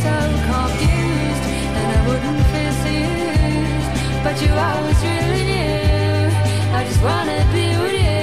so confused, and I wouldn't feel used, but you always really knew. I just wanna be with you.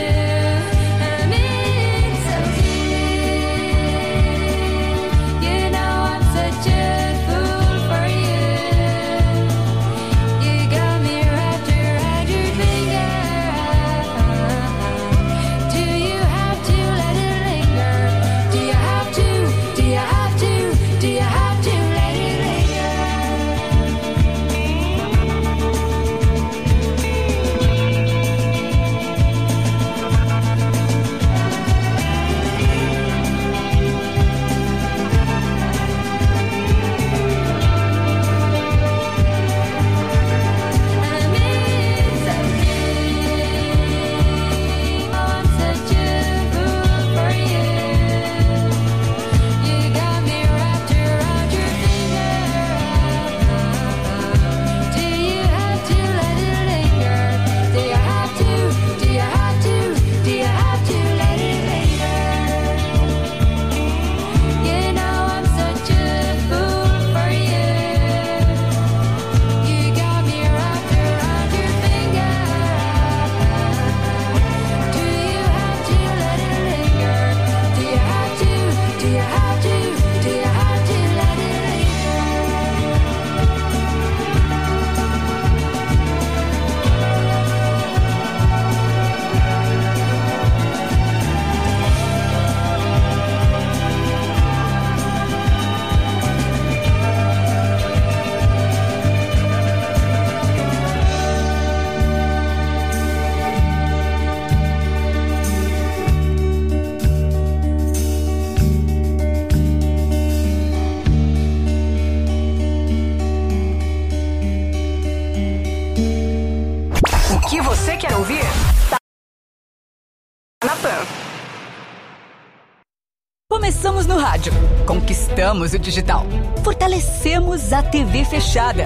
Começamos no rádio, conquistamos o digital, fortalecemos a TV fechada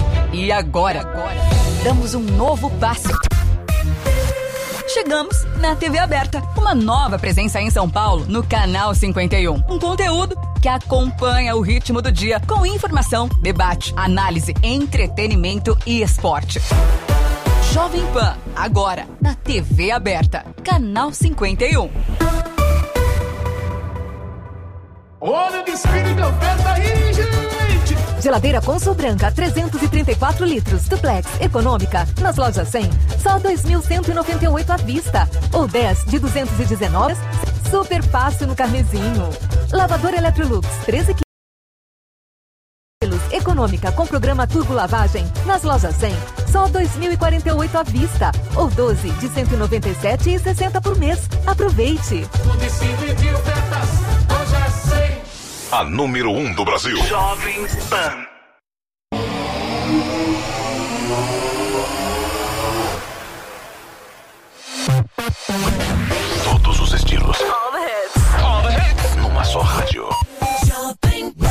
e agora damos um novo passo. Chegamos na TV aberta, uma nova presença em São Paulo no Canal 51. Um conteúdo que acompanha o ritmo do dia com informação, debate, análise, entretenimento e esporte. Jovem Pan, agora na TV aberta, Canal 51. Olha o desfile de oferta aí, gente! Geladeira Consul Branca, 334 litros, duplex, econômica, nas lojas 100, só 2.198 à vista. Ou 10 de 219, super fácil no carnezinho. Lavadora Electrolux, 13 quilos, econômica, com programa Turbo Lavagem, nas lojas 100, só 2.048 à vista. Ou 12 de 197,60 por mês. Aproveite! O desfile de ofertas, hoje é 100. A número 1 do Brasil. Jovem Pan. Todos os estilos. All the hits. All the hits. Numa só rádio. Jovem Pan.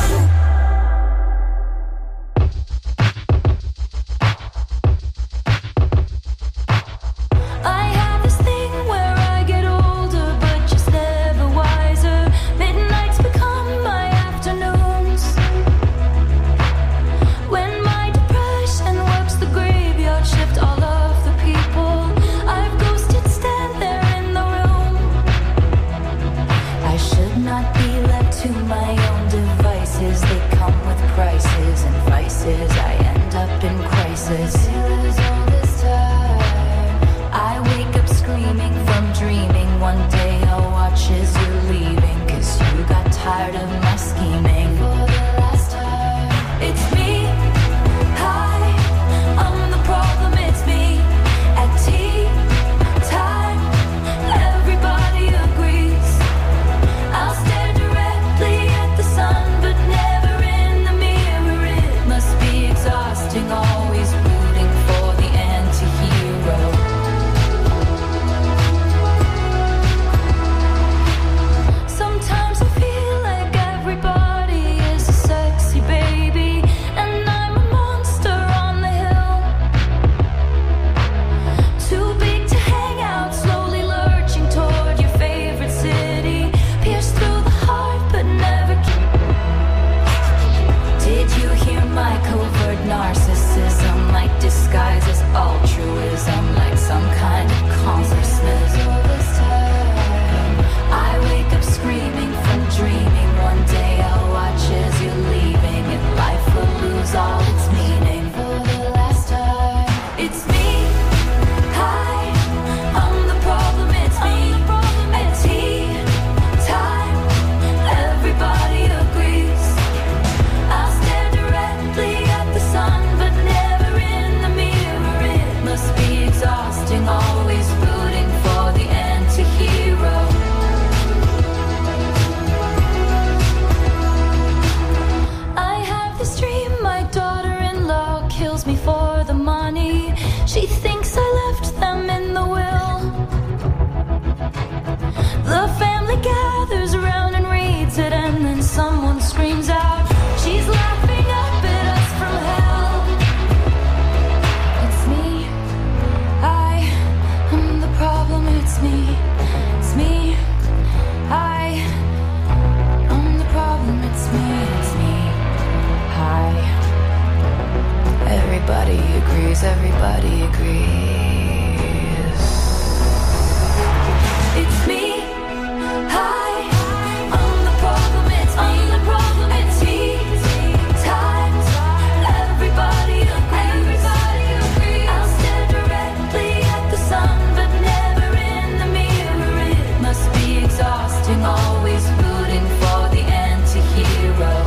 everybody agrees. It's me, hi, I'm the problem, it's me, the problem, it's me, times, everybody agrees, I'll stare directly at the sun, but never in the mirror, it must be exhausting, always rooting for the anti-hero.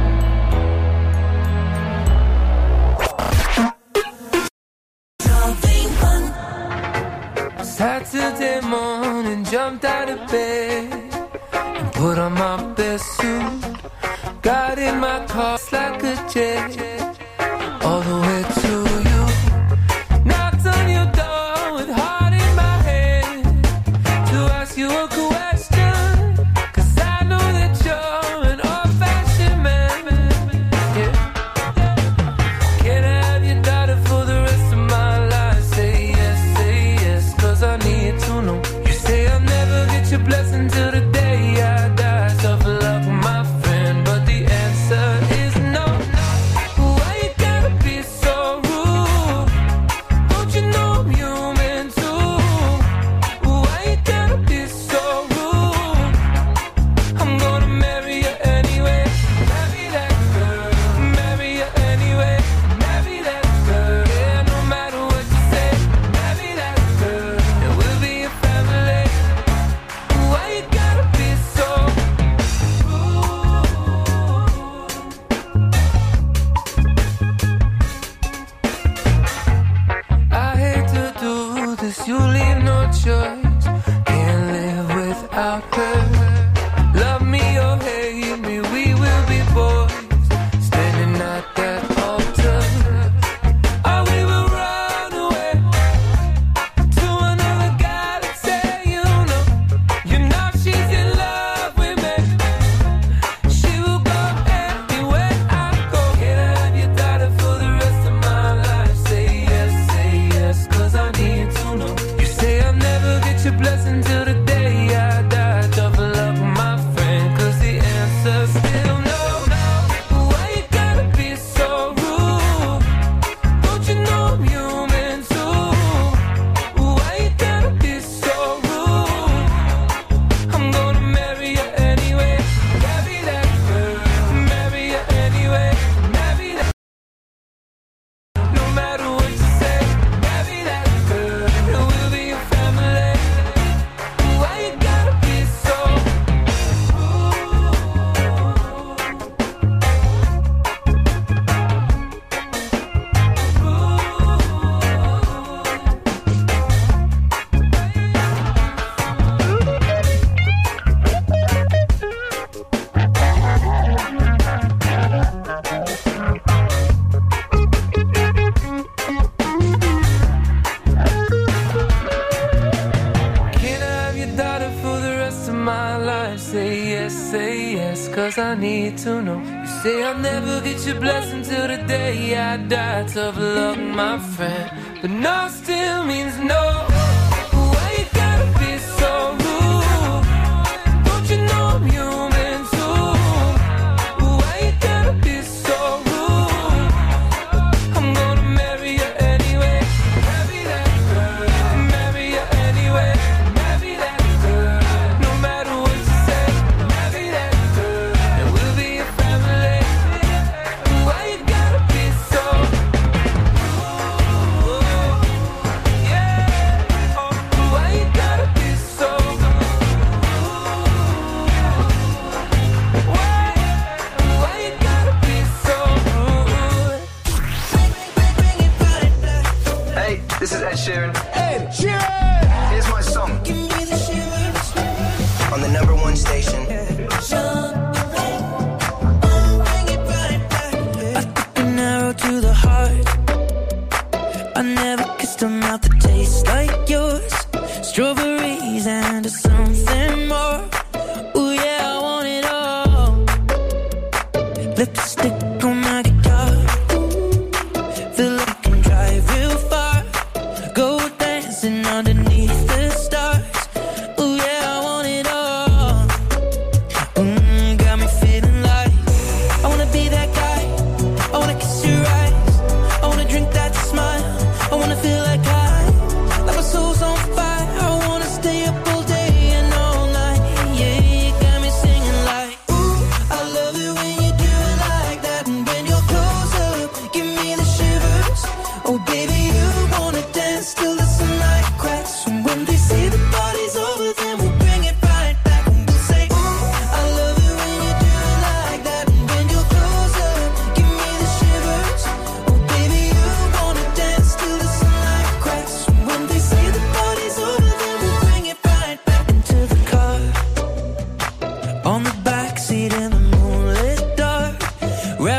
Saturday morning, jumped out of bed and put on my best suit. Got in my car like a jet, all the way to you. Knocked on your door with heart in my head to ask you a question, 'cause I know that you're an old-fashioned man. Yeah. Can I have your daughter for the rest of my life? Say yes, 'cause I need to know. You say I'll never get your blessing till the day I die. Tough luck, my friend, but the answer is no. Why you gotta be so rude? Don't you know I'm human too? Why you gotta be so rude? I'm gonna marry you anyway. Marry that girl. Marry you anyway. Marry that girl. Yeah, no matter what you say. Marry that girl. And we'll be a family. Why you gotta be so rude? I hate to do this, you leave no choice. Can't live without her. Love me or hate me, we will be boys. Standing at that altar. Or we will run away to another galaxy, you know she's in love with me. She will go anywhere I go. Can I have your daughter for the rest of my life? Say yes, 'cause I need to know. You say I'll never get your blessing till the day I die. Tough luck, my friend, 'cause the answer's still no. Why you gotta be so rude? Don't you know I'm human too? Why you gotta be so rude? I'm gonna marry you anyway. Marry that girl. Marry you anyway. Marry that. No matter what you say. Marry that girl. And we'll be a family. Why you gotta be so rude? Can I have your daughter for the rest of my life? Say yes, 'cause I need to know. You say I'll never get your blessing till the day I die. Tough luck, my friend, but no still means no. Why you gotta be so rude? Don't you know I'm human too? Why you gotta be so rude? I'm gonna marry you anyway. Marry that girl. Marry you anyway. Marry that girl. No matter what you say. Marry that girl. And we'll be a family. Why you gotta be so rude? Yeah. Why you gotta be so rude? Why you gotta be so rude? Hey, this is Ed Sheeran. Ed Sheeran! Here's my song. On the #1 station. An arrow to the heart. I never kissed a mouth that tastes like yours. Strawberries and something more. Ooh yeah, I want it all. Lipstick on my guitar. Feel like I can drive real far. Go dancing underneath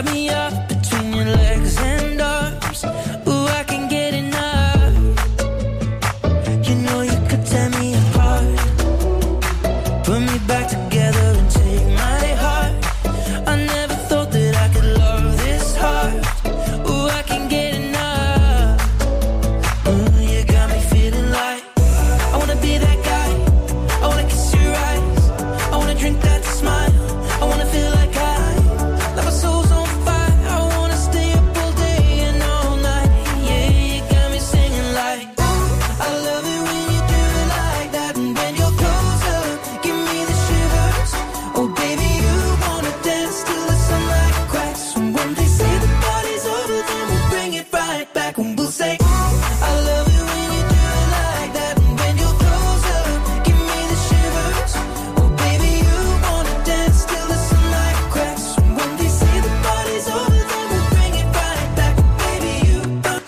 me up between your legs and arms. Ooh, I can get enough. You know you could tear me apart, put me back together and take my heart. I never thought that I could love this hard. Ooh, I can get enough. Ooh, you got me feeling like I wanna be that guy. I wanna kiss your eyes. I wanna drink that smile. I wanna feel like my soul's on fire. I wanna stay up all day and all night. Yeah, you got me singing like, ooh, I love it when you do it like that. And when you're closer, give me the shivers. Oh baby, you wanna dance till the sunlight cracks. And when they say the party's over, then we'll bring it right back. And we'll say, ooh, I love it when you do it like that. And when you're closer, give me the shivers. Oh baby, you wanna dance till the sunlight cracks. And when they say the party's over, then we'll bring it right back. Baby, you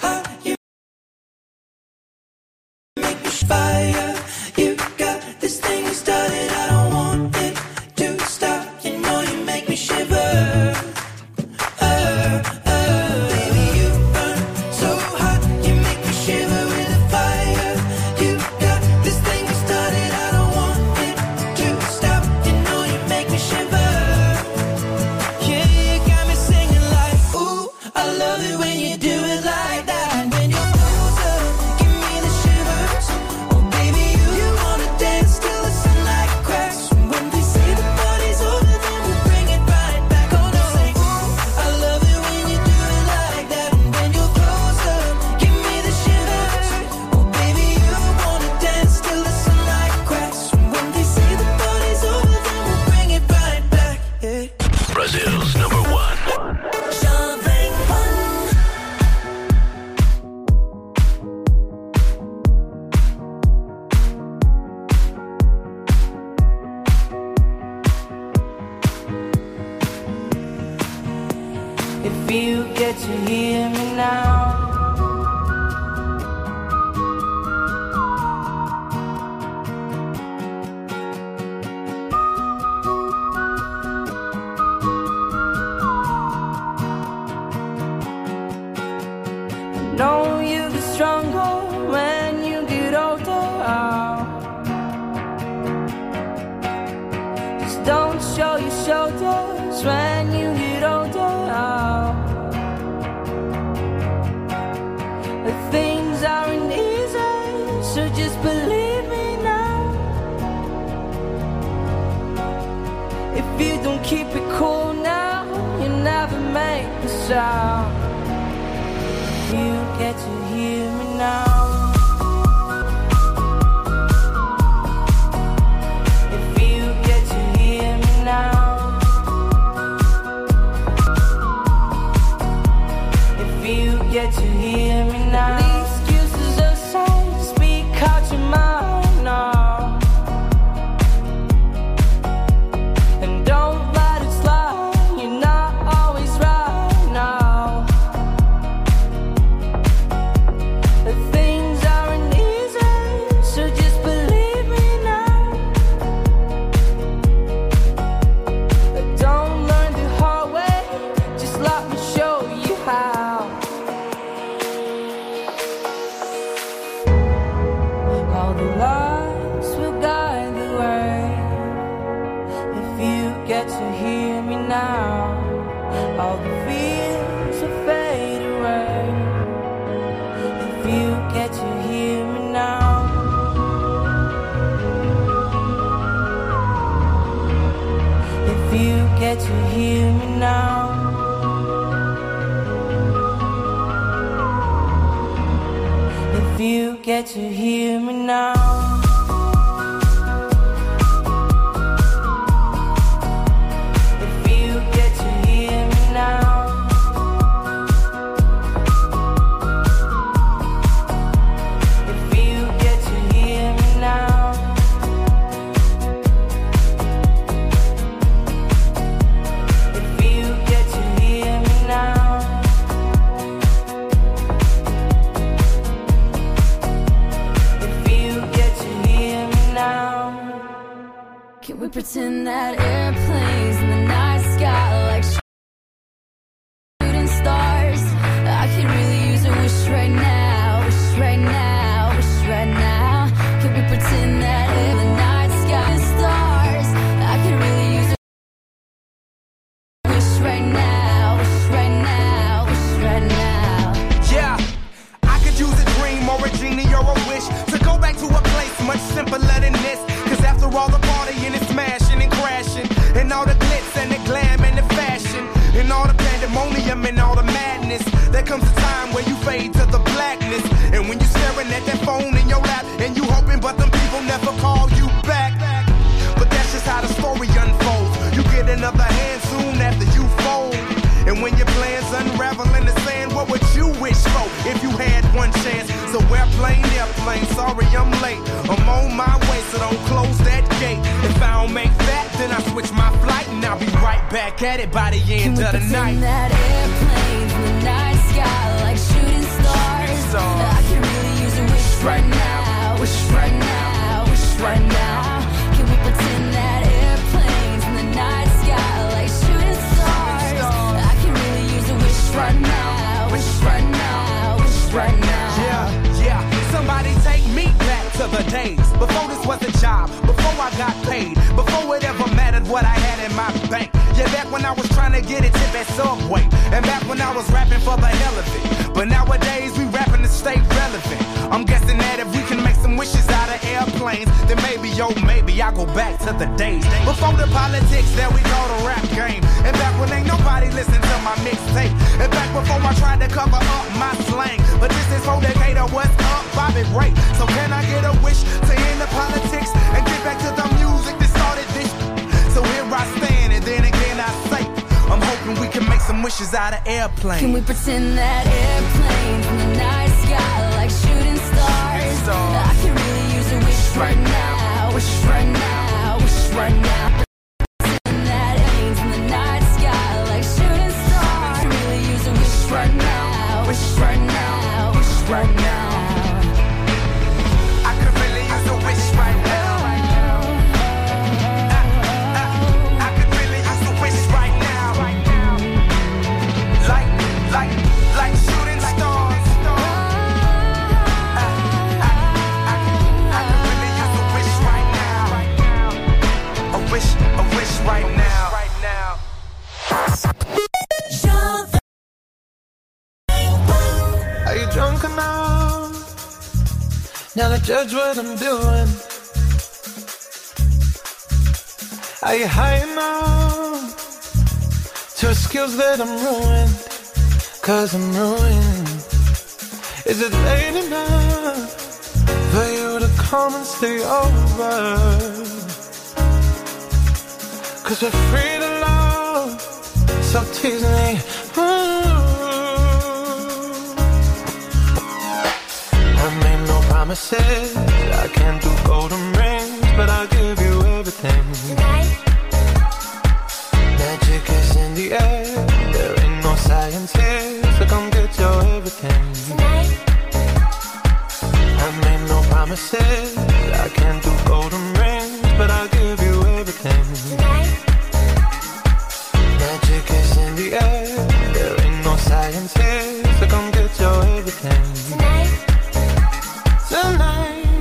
make me fire. You got this thing you started, I don't want it to stop. You know you make me shiver. Baby, you burn so hot, you make me shiver with the fire. You got this thing you started, I don't want it to stop. You know you make me shiver. Yeah, you got me singing like, ooh, I love it when you do it like that. And when you're closer, give me the shivers. Oh baby, you wanna dance till the sunlight cracks. And when they say the party's over, then we'll bring it right back. Oh no, say, ooh, I love it when you do it like that. And when you're closer, give me the shivers. Oh baby, you wanna dance till the sunlight cracks. And when they say the party's over, then we'll bring it right back. Yeah. Brazil's number one. Jovem Pan. If you get to hear me now, I know you get stronger when you get older. Just don't show your shoulders when you get older. The things aren't easy, so just believe me now. If you don't keep it cool now, you never make the sound. You get to hear me now. If you get to hear me now. If you get to hear me now. The excuses aside, speak out your mind now. And don't let it slide, you're not always right now. The things aren't easy, so just believe me now. Don't learn the hard way, just let me show you how. All the lights will guide the way. If you get to hear me now, all the fears will fade away. If you get to hear me now. If you get to hear me now. If you get to hear me now. If you get to hear me now. If you get to hear me now. If you get to hear me now. If you get to hear me now. Can we pretend that airplanes in the night sky like pandemonium and all the madness. There comes a time where you fade to the blackness. And when you're staring at that phone in your lap and you hoping but them people never call you back. But that's just how the story unfolds. You get another hand soon after you fold. And when your plans unravel in the sand, what would you wish for if you had one chance? So airplane, sorry I'm late. I'm on my way, so don't close that gate. If I don't make that, then I switch my flight and I'll be right back at it by the end of the night. That airplane in the night sky like shooting stars. I can really use a wish right now. Wish right now. Wish right now. Can we pretend that airplanes in the night sky like shooting stars? I can really use a wish right now. Wish right now. Wish right now. Yeah. Somebody take me back to the days before this was a job, before I got paid, before it ever mattered what I had in my bank. Yeah, back when I was trying to get a tip at Subway, and back when I was rapping for the hell of it. But nowadays we rapping to stay relevant. I'm guessing that if we can make some wishes out of airplanes, then maybe I go back to the days before the politics that we call the rap game. And back when ain't nobody listened to my mixtape. And back before I tried to cover up my slang. But this is for Decatur, what's up, Bobby Ray. So can I get a wish to end the politics and get back to the music that started this? So here I stand, and then again I say, I'm hoping we can make some wishes out of airplanes. Can we pretend that airplanes in the night sky like shooting stars? I can really use a wish right now. Wish right now. Wish right now. Pretend that airplanes in the night sky like shooting stars. I can really use a wish right now. Wish right now. Wish right now. I could really use a wish right now. I could really use a wish right now. Like shooting stars. I could really use a wish right now. A wish right now. Are you drunk enough now to judge what I'm doing? Are you high enough to skills that I'm ruined? Cause I'm ruined. Is it late enough for you to come and stay over? Cause we're free to love, so tease me. I made no promises, I can't do golden rings, but I'll give you everything. Tonight. Magic is in the air, there ain't no science here, so come get your everything. Tonight. I made no promises, I can't do golden rings, but I'll give you everything. Tonight. Magic is in the air, there ain't no science here, so come get your everything. Tonight. Tonight.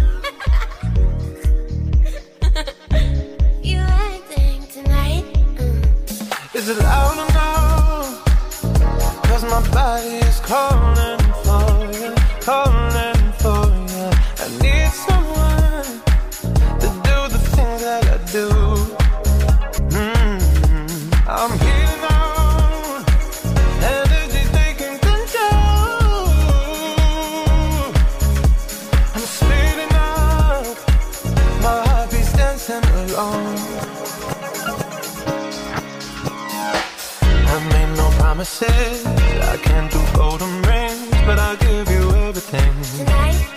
You acting tonight. Is it loud enough? Cause my body is calling for you, calling for you. I need someone to do the things that I do. I'm healing on, energy taking control. I'm speeding up, my heart beats dancing alone. I made no promises, I can't do golden rings, but I'll give you everything. Tonight.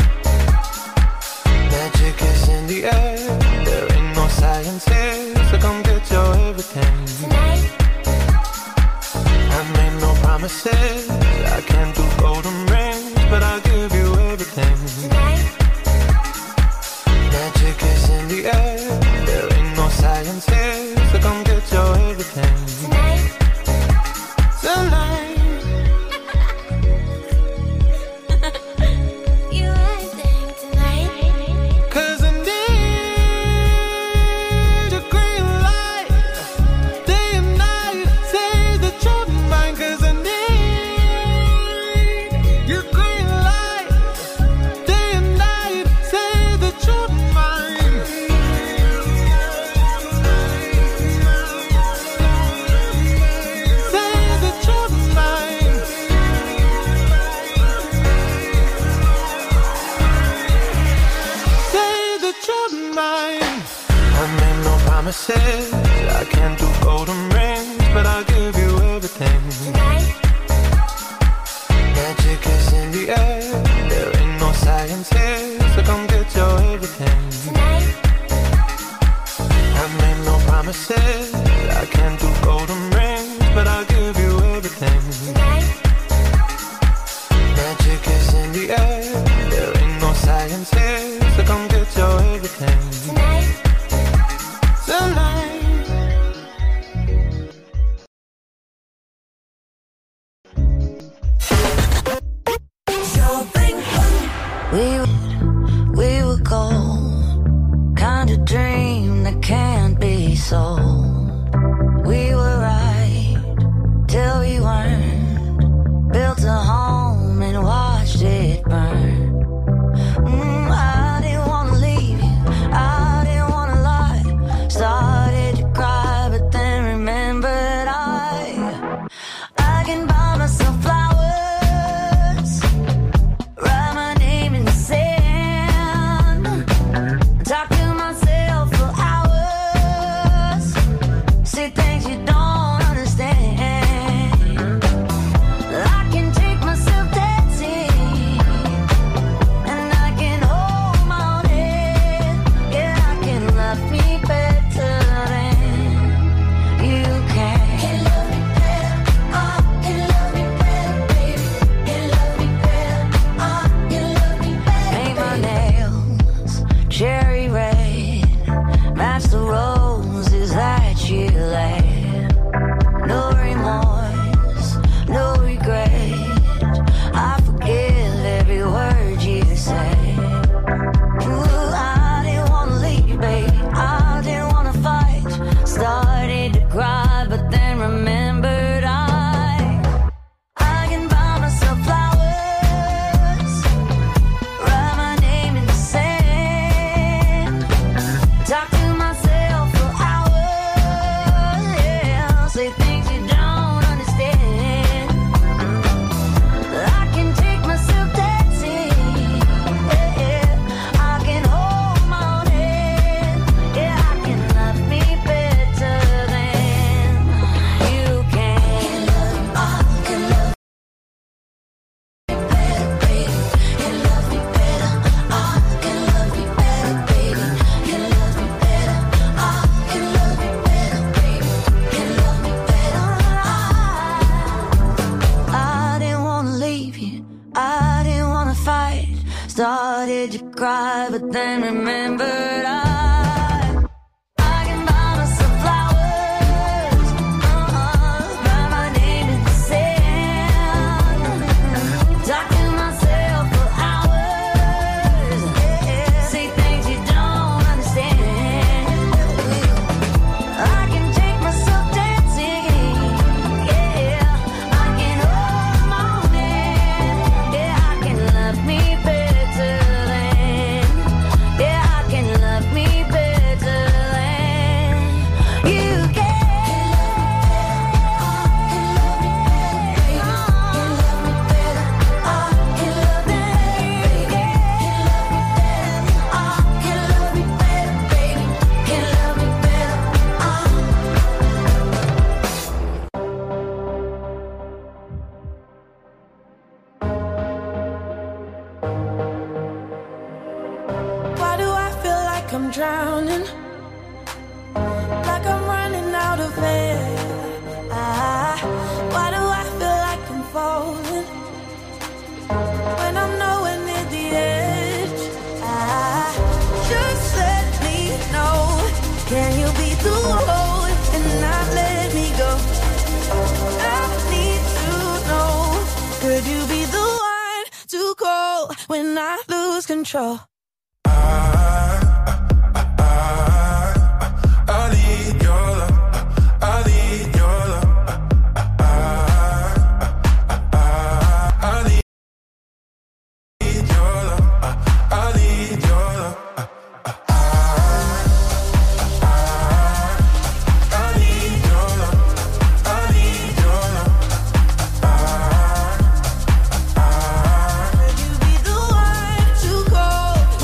Magic is in the air, there ain't no science here, so come get your everything. Tonight. I made no promises, I can't do golden rings, but I'll give you everything. Tonight. Magic is in the air, there ain't no science here, so come get your everything. Tonight. Tonight. You acting tonight. Cause I need a green light, day and night, say that you're mine. Cause I need promises. I can't do golden rings, but I'll give you everything. Tonight. Magic is in the air. There ain't no science here, so come get your everything. Tonight. I've made no promises. I can't do golden rings, but I'll give you everything. Tonight. Magic is in the air. There ain't no science here, so come get your everything. Tonight. Tonight. We were gold, kind of dream that can't be sold. We were right till we weren't. Built a home and watched it burn. I didn't wanna leave you, I didn't wanna lie. Started to cry, but then remembered I can buy myself flowers, write my name in the sand, talk to myself for hours, say things you don't understand. I can take myself dancing, and I can hold my own head. Yeah, I can love me better than you can. Can love me better, can love me better, baby. Can love me better, can love me better. Paint my nails cherry red, match the roses that you laid. No remorse, no regret. I forgive every word you say. Ooh, I didn't wanna leave, babe. I didn't wanna fight. Started to cry, but then remembered I can buy myself flowers, write my name in the sand, talk to myself for hours, yeah, say things you don't understand. I can take myself dancing, yeah, I can hold my own head, yeah, I can love me better than you can. Can love me better, baby. Can love me better, can love me better, baby. Can love me better, can love me better, baby. Can love me better, I didn't wanna leave you, I didn't wanna fight. Started to cry, but then remembered I can buy myself flowers, write my name in the sand, talk to myself for hours, say things you don't understand. I can take myself dancing, yeah, I can hold my own hand, yeah, I can love me better than, yeah, I can love me better than you can. Why do I feel like I'm drowning? Like I'm running out of air. Why do I feel like I'm falling when I'm nowhere near the edge? Just let me know. Can you be the one and not let me go? I need to know. Could you be the one to call when I lose control? I need your love. I need your love. I need your love. I need your love. I need your love. I need your love. Could you be the one to call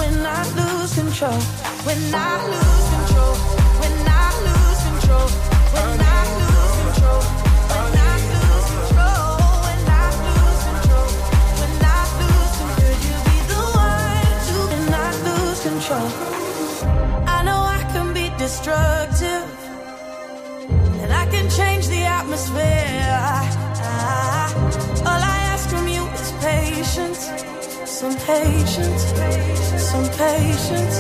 some patience, some patience.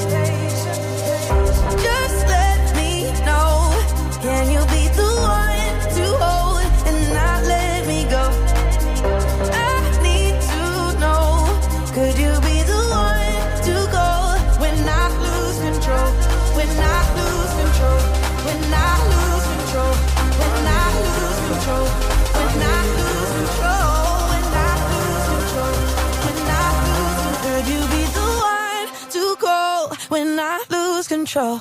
Just let me know, can you be the one to hold and not let me go? I need to know, could you be the one to go when I lose control? When I lose control, when I lose control, when I lose control, when I lose control, when I lose control, when I lose control. Could you be the one to go when I lose control?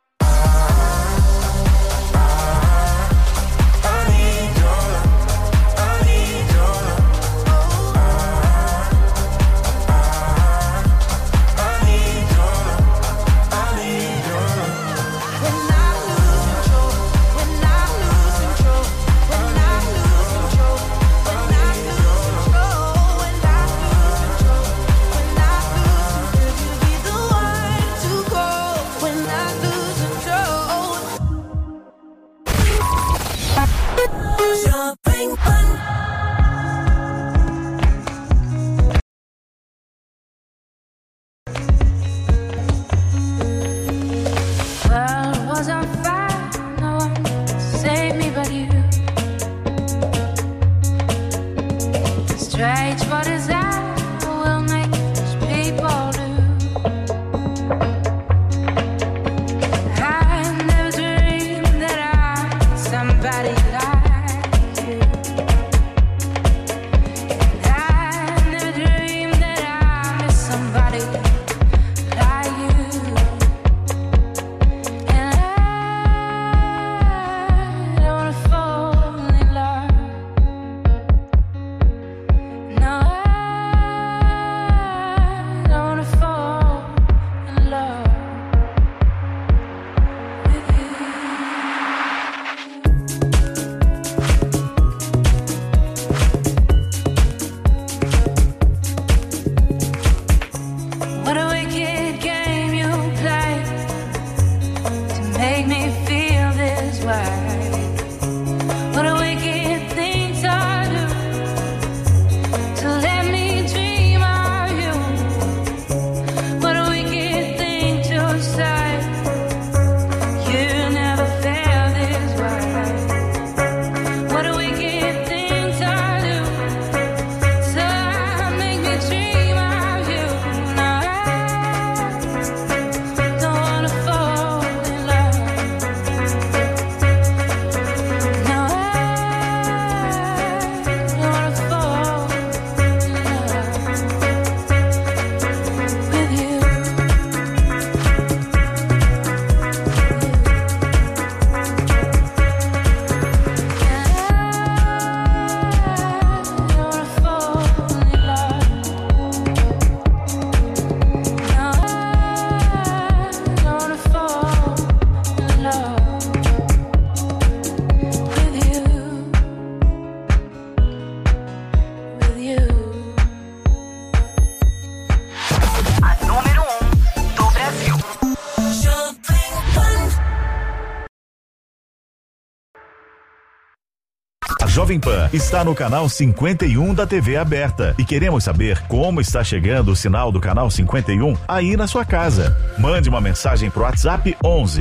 Jovem Pan está no canal 51 da TV aberta e queremos saber como está chegando o sinal do canal 51 aí na sua casa. Mande uma mensagem pro WhatsApp 11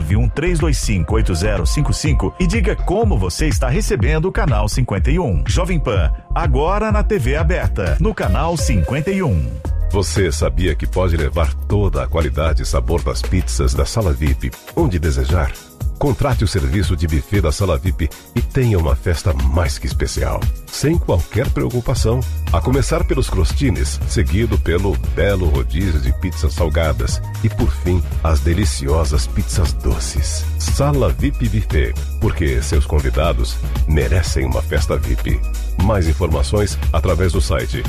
91325 8055 e diga como você está recebendo o canal 51. Jovem Pan, agora na TV aberta, no canal 51. Você sabia que pode levar toda a qualidade e sabor das pizzas da Sala VIP onde desejar? Contrate o serviço de buffet da Sala VIP e tenha uma festa mais que especial, sem qualquer preocupação. A começar pelos crostines, seguido pelo belo rodízio de pizzas salgadas e, por fim, as deliciosas pizzas doces. Sala VIP Buffet, porque seus convidados merecem uma festa VIP. Mais informações através do site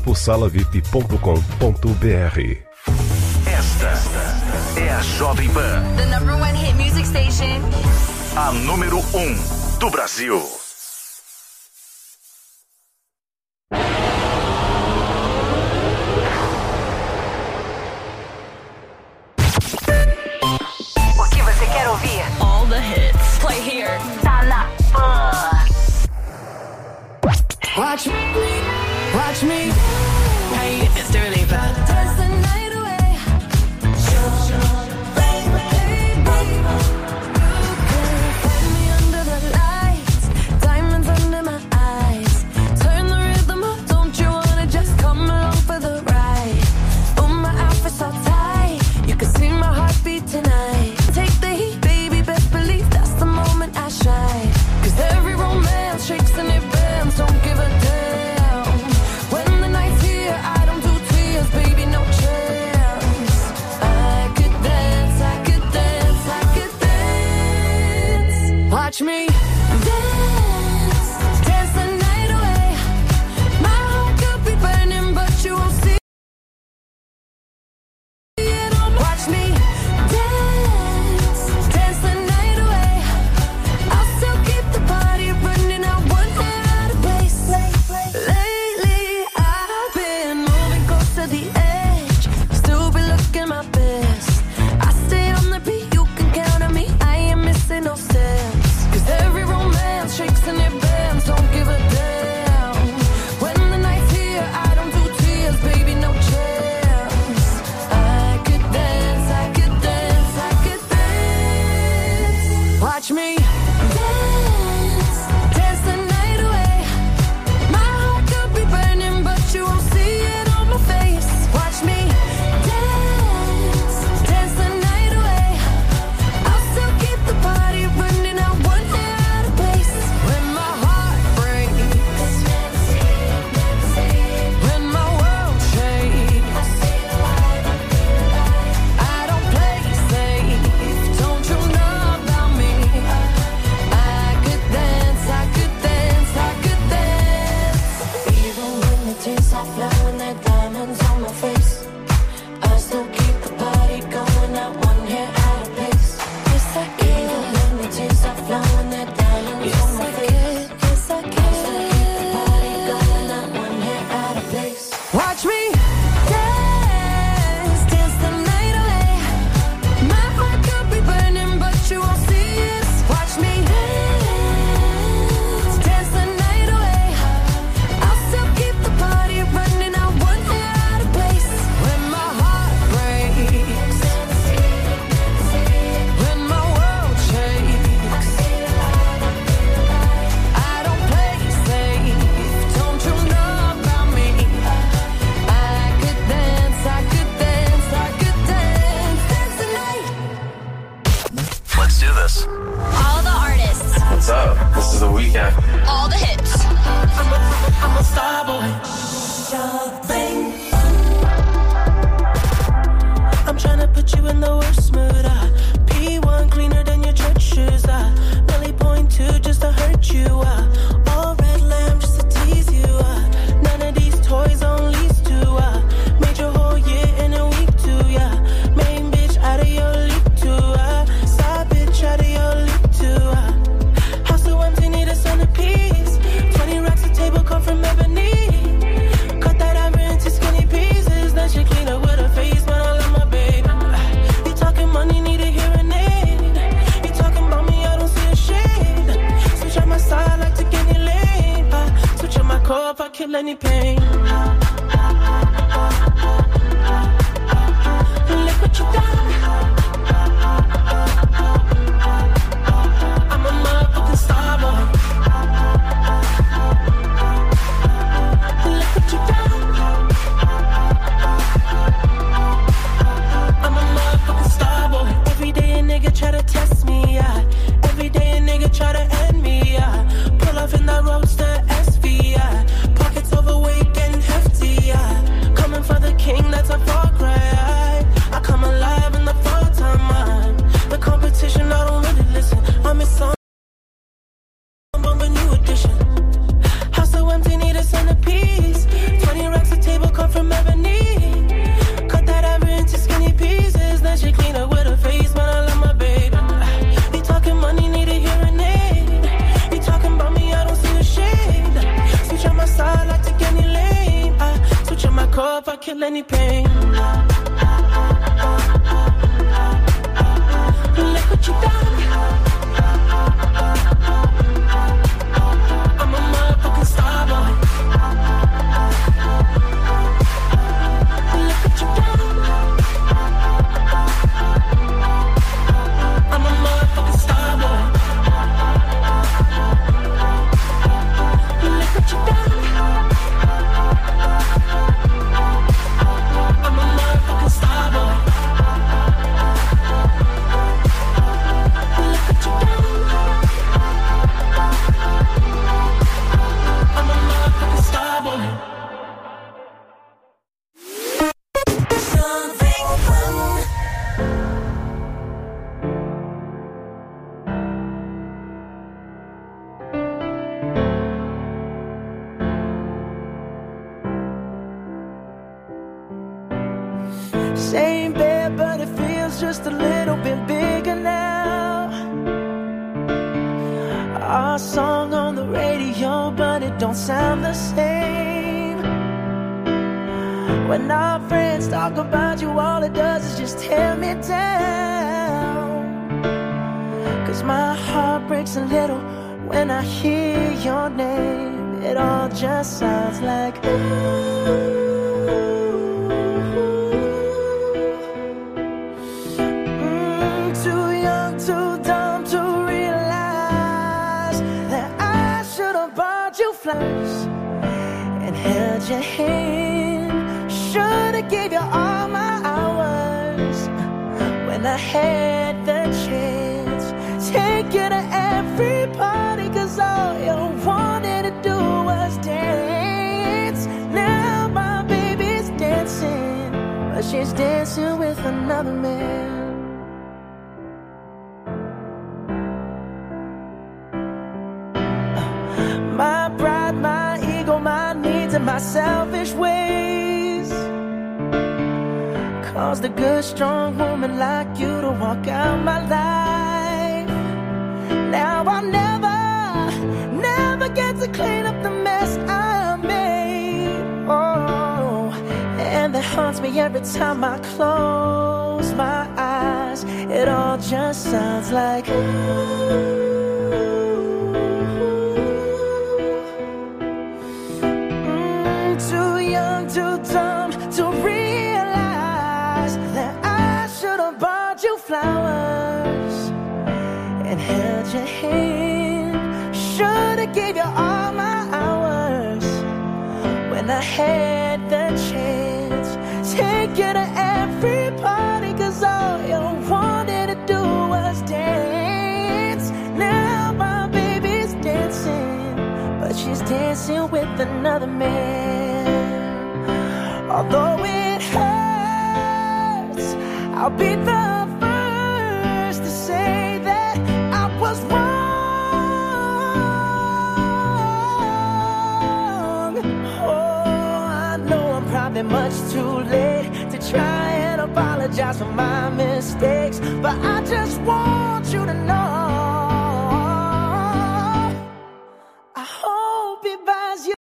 gruposalavip.com.br. Esta é a Jovem Pan. The number one hit music station. A número 1 do Brasil. O que você quer ouvir? All the hits. Play here. Tá na Pan. Watch me, watch me. Hey, it's Dua Lipa. Dance the night away. Baby, you can find me under the lights, diamonds under my eyes. Turn the rhythm up, don't you wanna just come along for the ride? Oh, my outfit's so tight, you can see my heartbeat tonight. Take the heat, baby, best believe that's the moment I shine. 'Cause every romance shakes and it bends, don't give a damn. When the night's here, I don't do tears, baby, no chance. I could dance, I could dance, I could dance. Watch me dance, dance the night away. My heart could be burning, but you won't see it on. Watch me dance, dance the night away. I'll still keep the party running, I won't get out of place. Lately, I've been moving close to the edge, still be looking my best. I stay on the beat, you can count on me, I ain't missing no steps. 'Cause every romance shakes and it bends, don't give a damn. When the night's here, I don't do tears, baby, no chance. I could dance, I could dance, I could dance. Watch me dance, dance the night away. My heart could be burning, but you won't see it on my face. Watch me dance, dance the night away. I'll still keep the party running, I won't get out of place. When my heart breaks, when my world shakes, I don't play safe, don't you know about me? I could dance, I could dance, I could dance. Even when the tears are flowing, there diamonds on my face, I still keep the party going, not one hair out of place. Yes, I can. Even when the tears are flowing, there diamonds on my face. Yes, I can. I still keep the party going, not one hair out of place. Watch me dance, dance the night away. My heart could be burning, but you won't see it. Watch me dance, dance the night away. I'll still keep the party running, I won't get out of place. When my heart breaks, when my world shakes, I don't play safe, don't you know about me? I could dance, I could dance, I could dance, dance the night. Let's do this. All the artists, What's up? This is The Weeknd. all the hits. I'm a star boy. I'm tryna put you in the worst mood. P1 cleaner than your church shoes. Really point two just to hurt you. All red lamb just to tease you. None of these toys on lease to. Made your whole year in a week too. Yeah, main bitch out of your league too. Side bitch out of your league too. House so empty, need a centerpiece. 20 racks a table come from ebony. Cut that ivory into skinny pieces. Then she clean up with her face, but I love my baby. You talking money, need a hearing aid. You talking about me, I don't see a shade. Switch on my side, like to get any lane. Switch on my core if I kill any pain. Look what you done. I'm a motherfucking star boy. Look what you done. I'm a motherfucking star boy. Every day a nigga try to test me, yeah. Every day a nigga try to end me, yeah. Pull off in that roadster SV, yeah. Pockets overweight getting hefty, yeah. Coming for the king, that's a far cry. I come alive in the fall time, man. The competition, I don't really listen. I miss some, but new edition. House so empty, need a centerpiece. 20 racks a table come from ebony. Cut that ivory into skinny pieces. Then she clean up with her face, but I love my baby. You talking money, need a hearing aid. You talking about me, I don't see a shade. Switch on my side, like to get any lane. Switch on my core if I kill any pain. Look what you done. I'm a motherfucking star boy. don't sound the same. When our friends talk about you, all it does is just tear me down. 'Cause my heart breaks a little when I hear your name. It all just sounds like ooh. Too young, too dumb to realize that I should have bought you flowers and held your hand. Should have gave you all my hours when I had the chance. Take you to every party, 'cause all you wanted to do was dance. Now my baby's dancing, but she's dancing with another man. My pride, my ego, my needs, and my selfish ways caused a good, strong woman like you to walk out my life. Now I'll never get to clean up the mess I made. Oh, and that haunts me every time I close my eyes. It all just sounds like ooh. Too young, too dumb to realize that I should have bought you flowers and held your hand. Should have gave you all my hours when I had the chance. Take you to every party, 'cause all you wanted to do was dance. Now my baby's dancing, but she's dancing with another man. Although it hurts, I'll be the first to say that I was wrong. Oh, I know I'm probably much too late to try and apologize for my mistakes, but I just want you to know I hope he buys you.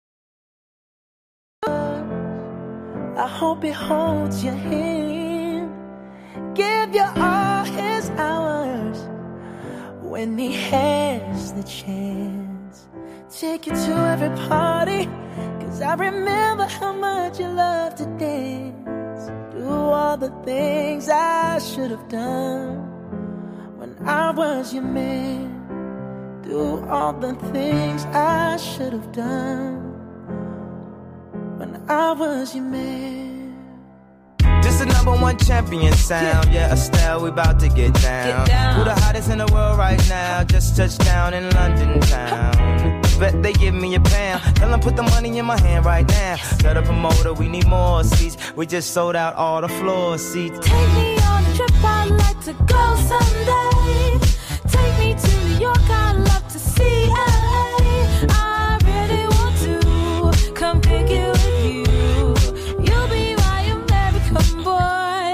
I hope he holds your hand, give you all his hours when he has the chance. Take you to every party, 'cause I remember how much you love to dance. Do all the things I should have done when I was your man. Do all the things I should have done when I was your man. This is #1 champion sound. Yeah, Estelle, we about to get down. Who the hottest in the world right now? Just touched down in London town. Bet they give me a pound. Tell them put the money in my hand right now. Tell the promoter we need more seats. We just sold out all the floor seats. Take me on a trip, I'd like to go someday. Take me to New York, I'd love to see LA. I really want to come pick you with you. You'll be my American boy.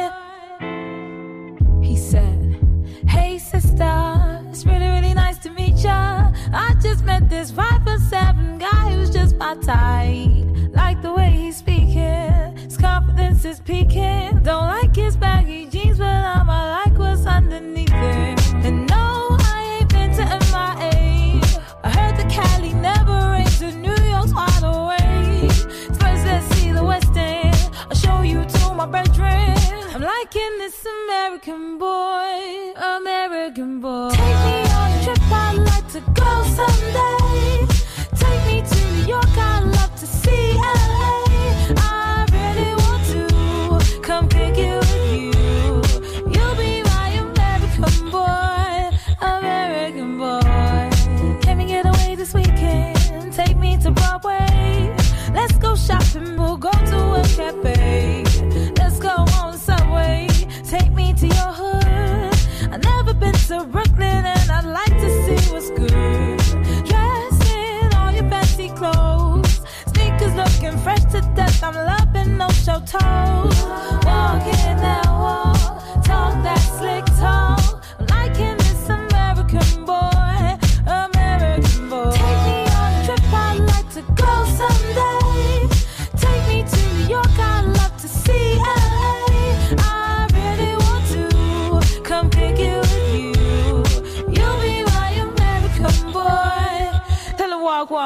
He said, hey sister, it's really, really nice to meet ya. I just met this 5'7" guy who's just my type. Like the way he's speaking, his confidence is peaking. Don't like his baggy jeans, but I'ma like what's underneath it. And no, I ain't been to MIA. I heard the Cali never rains, and New York's wide awake. First let's see the West End, I'll show you to my bedroom. I'm liking this American boy, American boy. Take me on a trip, I'd like to go someday. Take me to New York, I'd love to see LA. I really want to come pick you with you. You'll be my American boy, American boy. Can we get away this weekend? Take me to Broadway. Let's go shopping, we'll go to a cafe. Let's go on the subway. Take me to your hood. I've never been to Brooklyn, and I'd like to see what's good. Dress in all your fancy clothes, sneakers looking fresh to death. I'm loving no show toes. Walk in that wall, talk that slick talk. I'm liking this American boy, American boy. Take me on a trip, I'd like to go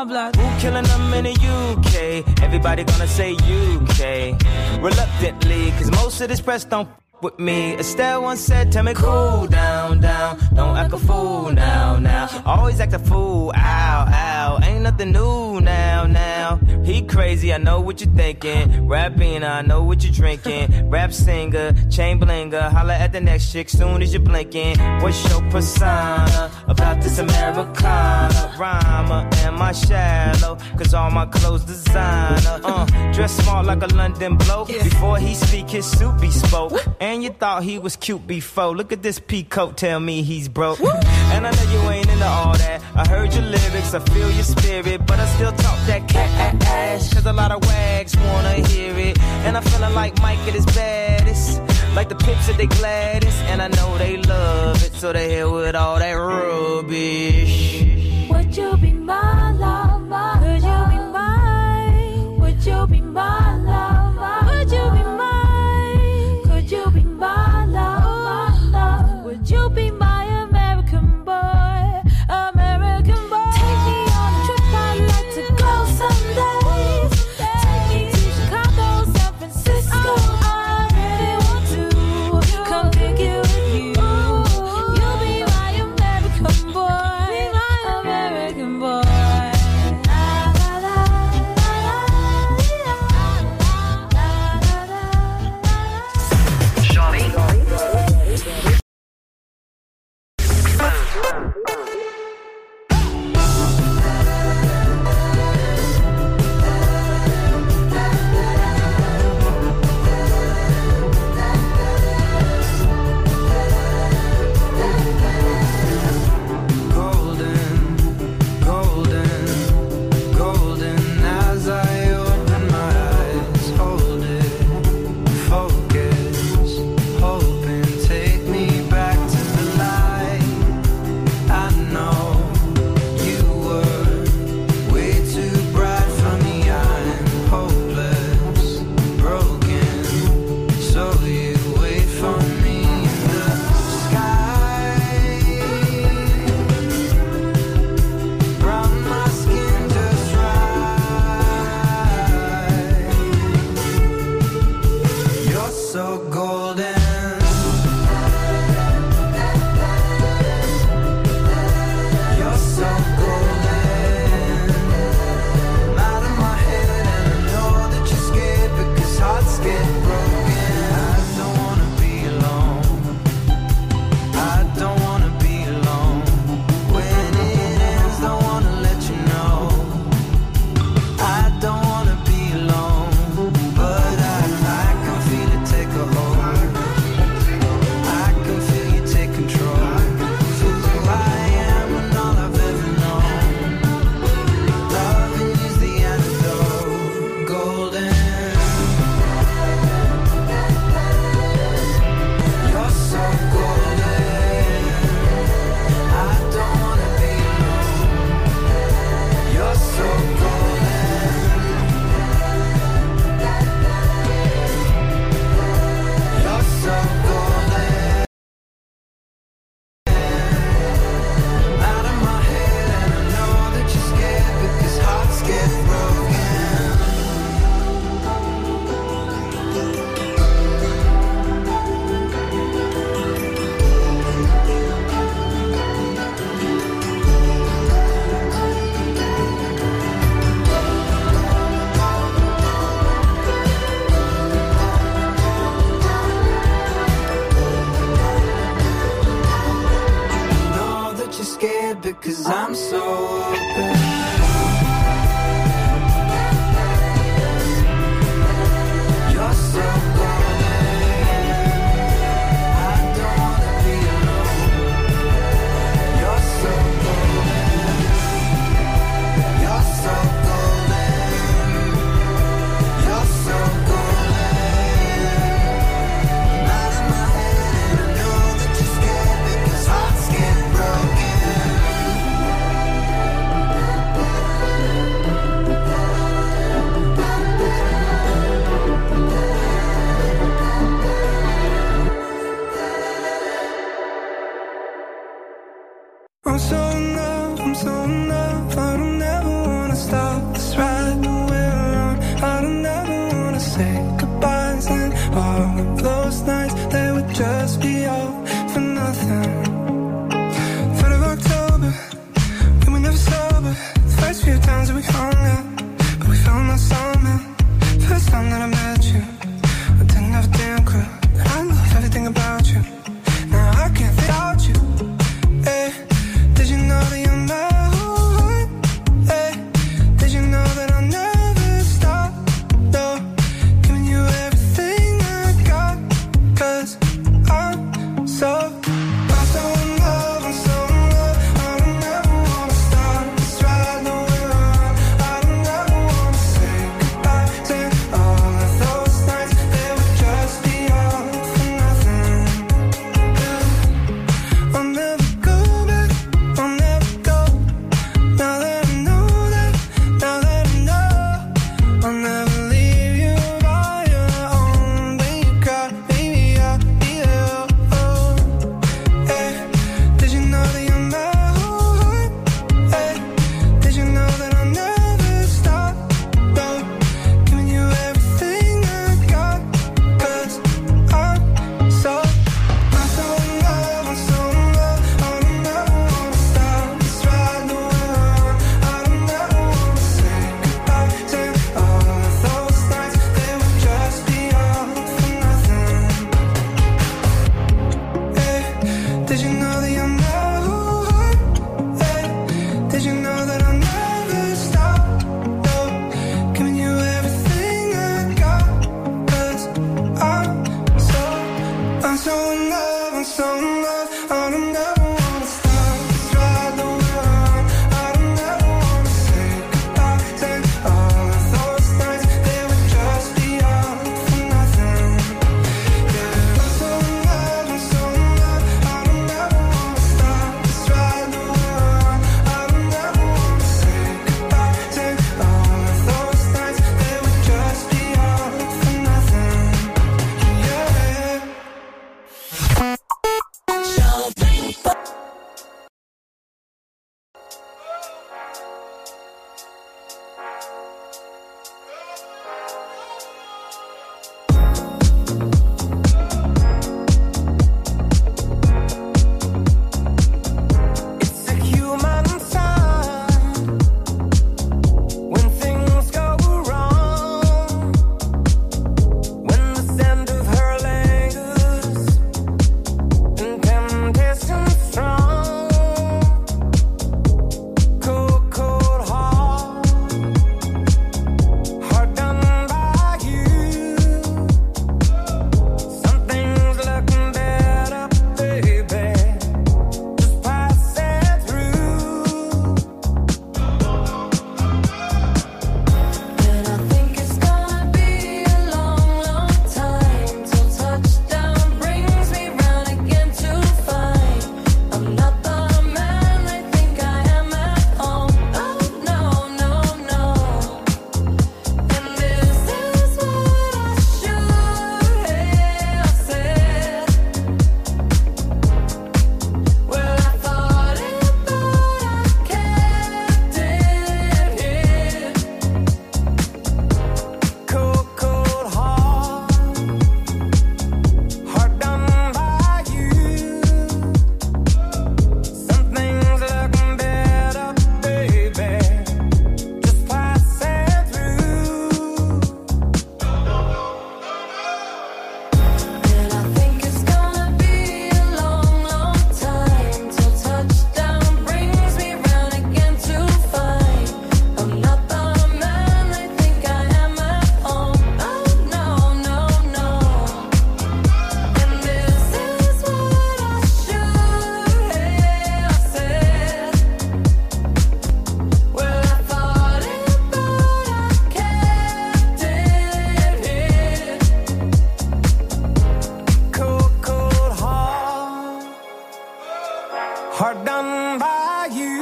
my blood. Who killing them in the UK? Everybody gonna say UK. Reluctantly, cause most of this press don't with me. Estelle once said, tell me cool down, down. Don't act a fool now, now. Always act a fool, ow, ow. Ain't nothing new now, now. He crazy, I know what you're thinking. Rapping, I know what you're drinking. Rap singer, chain blinger. Holla at the next chick soon as you're blinking. What's your persona about this Americana? Rhymer, am I shallow? Cause all my clothes designer. Dress smart like a London bloke. Before he speak, his suit be spoke. And you thought he was cute before. Look at this peacoat, tell me he's broke. And I know you ain't into all that. I heard your lyrics, I feel your spirit, but I still talk that cat ass. Cause a lot of wags wanna hear it. And I'm feeling like Mike at his baddest. Like the Pips at they gladdest. And I know they love it, so they here with all that rubbish. Would you be my love, my Could you be mine? Would you be my love, my Would you be mine? Could you be my love, my love? Would you be my American boy, American boy? Take me on a trip, I'd like to go someday. Take me to Chicago, San Francisco. I really want to come pick you with you. You'll be my American boy. time that I met you, I didn't have a damn clue that I love everything about you. Now I can't think without you. Hey, did you know that you're my whole heart? Hey, did you know that I'll never stop? No, giving you everything I got, 'cause I'm so in love, I'm so in love. I don't ever wanna stop this ride, no we're on. I don't ever wanna say goodbye. Saying all of those nights, they would just be all for nothing. I'll never go back, I'll never go. Now that I know that, now that I know, I'll never leave you by your own. When you cry, baby, I'll be there. Oh, hey, did you know that you're my whole heart? Hey, did you know that I'll never stop? No, giving you everything I got, 'cause I'm so in love, I'm so in love. I don't ever wanna stop this ride, no we're on. I don't ever wanna say goodbye. Saying all of those nights, they would just be all for nothing. Hey, did you know that you're my whole heart? Hey, did you know that I'll never stop? No, giving you everything I got, 'cause I'm so in love, I'm so in love. I don't ever wanna stop this ride, no we're on. I don't ever wanna say goodbye. Saying all of those nights, they would just be all for nothing. Yeah, I'm so in love, I'm so in love. I don't ever wanna stop this ride, no we're on. I don't ever wanna say goodbye. Saying all of those nights, they would just be all for nothing. Yeah. It's a human sign when things go wrong, when the scent of her lingers and temptation strong. Cold, cold heart, hard done by you. Something's looking better, baby. Just pass it through. And I think it's gonna be a long, long time till touchdown brings me round again to find I'm not the man I think I am at home. Oh no, no, no. And this is what I should have said. Well, I thought it, but I kept it hid. Cold, cold heart, hard done by you. Something's looking better, baby. Just pass it through. And I think it's gonna be a long, long time till touchdown brings me round again to find I'm not the man I think I am at home. Oh no, no, no. And this is what I should have said. Well, I thought it, but I kept it hid. Cold, cold heart, hard done by you.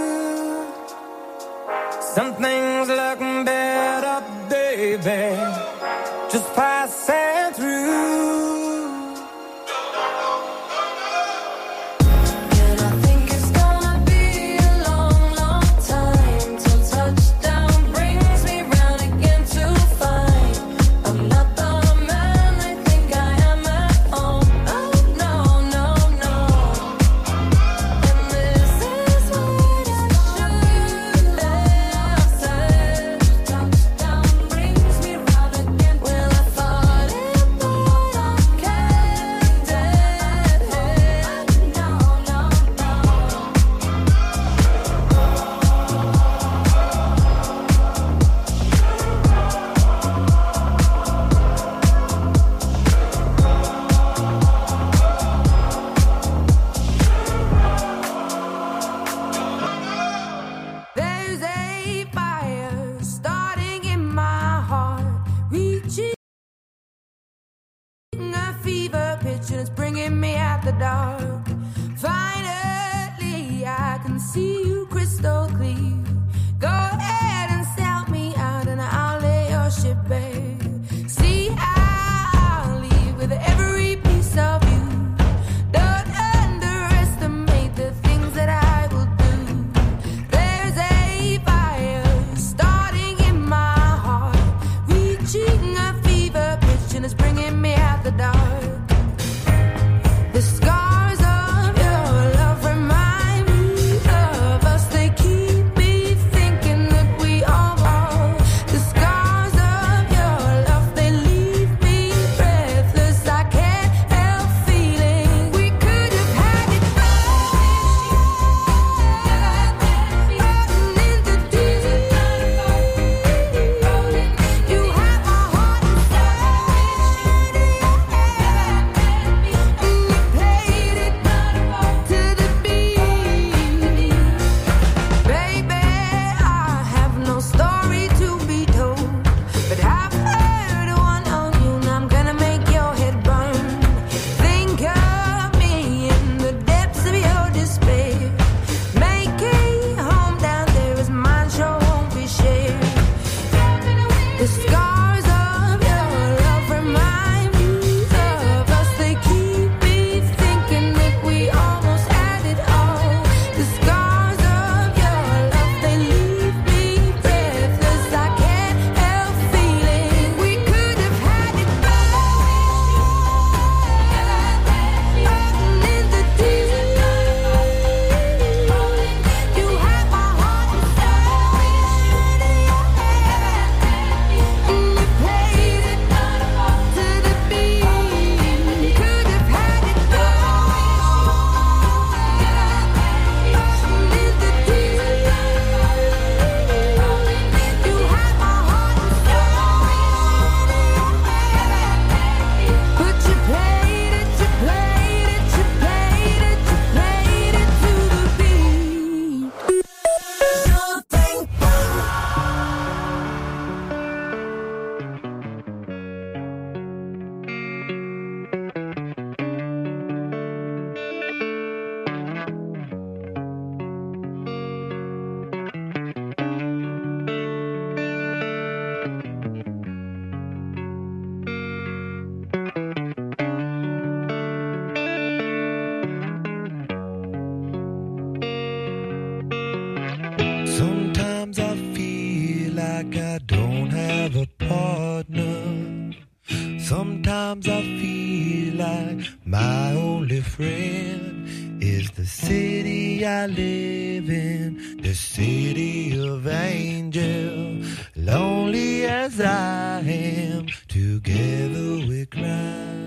Something's looking better, baby. Just pass it through. And I think it's gonna be a long, long time till touchdown brings me round again to find I'm not the man I think I am at home. Oh no, no, no. And this is what I should have said. Touchdown brings me round again dark. Finally, I can see you crystal clear. Go ahead and sell me out, and I'll lay your ship bare. See, I'll leave with every piece of you. Don't underestimate the things that I will do. There's a fire starting in my heart, reaching a fever pitch, and it's bringing me out the dark. The scars of your love remind me of us. They keep me thinking that we all are. The scars of your love, they leave me breathless. I can't help feeling we could have had it all. Rolling in the deep. You have my heart inside. And you played it to the beat. Baby, I have no story to be told, but I've heard one on you, and I'm gonna make your head burn. Think of me in the depths of your despair. Make a home down there, as mine sure won't be shared. The scars of your love remind me of us. They keep me thinking that we almost had it all. The scars of your love, they leave me breathless. I can't help feeling we could have had it all. Rolling in the deep. You have my heart inside. And you played it to the beat. Could have had it all. Rolling in the deep. You have my heart inside. But you played it, you played it, you played it, you played it to the beat. Something Sometimes I feel like I don't have a partner. Sometimes I feel like my only friend is the city I live in, the city of angels. Lonely as I am, together we cry.